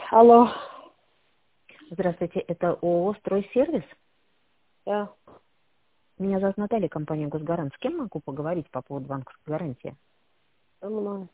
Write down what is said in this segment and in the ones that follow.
Алло. Здравствуйте, это ООО «Стройсервис». Да. Меня зовут Наталья, компания «Госгарант». С кем могу поговорить по поводу банковской гарантии? Со мной.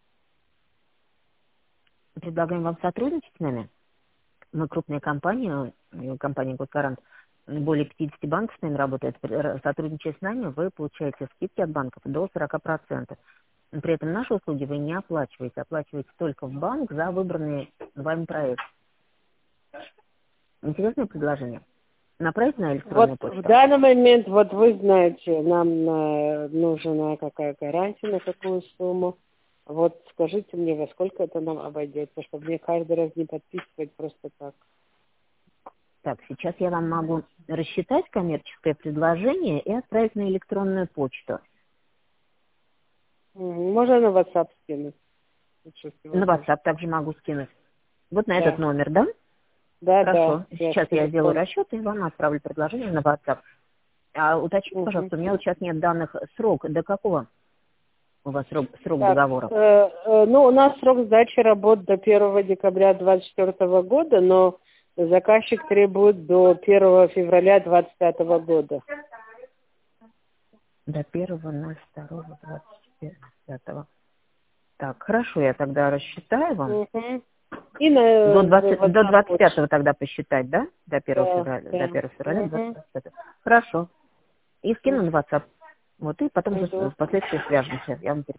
Предлагаем вам сотрудничать с нами. Мы крупная компания, компания «Госгарант». Более 50 банков с нами работает. Сотрудничая с нами, вы получаете скидки от банков до 40%. При этом наши услуги вы не оплачиваете. Оплачиваете только в банк за выбранный вами проект. Интересное предложение. Направить на Вот электронную в почту? данный момент, вот вы знаете, нам нужна какая гарантия, на какую сумму. Вот скажите мне, во сколько это нам обойдется, чтобы мне каждый раз не подписывать просто так. Так, сейчас я вам могу рассчитать коммерческое предложение и отправить на электронную почту. Можно на WhatsApp скинуть? Лучше всего На даже. WhatsApp также могу скинуть. Вот на этот Да. номер, да? Да, да. Хорошо. Сейчас я сделаю Телефон. расчет и вам отправлю предложение на WhatsApp. А уточните, Мгм. пожалуйста, у меня вот сейчас нет данных. Срок до какого у вас срок Так, договора? ну, у нас срок сдачи работ до 1 декабря 2024 года, но заказчик требует до 1 февраля 2025 года. До 1.02.25. Так, хорошо, я тогда рассчитаю вам. Угу. И До на 25 WhatsApp. тогда посчитать, да? До 1 Да, февраля, до да. 1 февраля Угу. 25. Хорошо. И скину на WhatsApp. Вот, и потом Угу. впоследствии свяжемся. Я вам